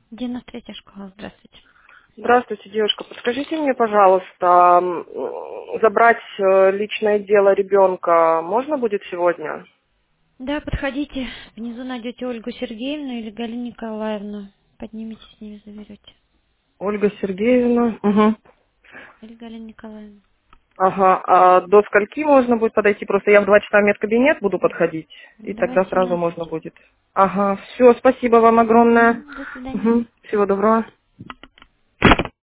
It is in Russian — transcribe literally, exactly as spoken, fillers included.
девяносто третья школа, здравствуйте. Здравствуйте, девушка. Подскажите мне, пожалуйста, м, забрать э, личное дело ребенка можно будет сегодня? Да, подходите. Внизу найдете Ольгу Сергеевну или Галину Николаевну. Поднимитесь с ними, заберете. Ольга Сергеевна. Угу. Или Галина Николаевна. Ага. А до скольки можно будет подойти? Просто я в два часа в медкабинет буду подходить, и До тогда сразу можно восемнадцати. будет. Ага. Все, спасибо вам огромное. Мгм, до свидания. Угу. Всего доброго.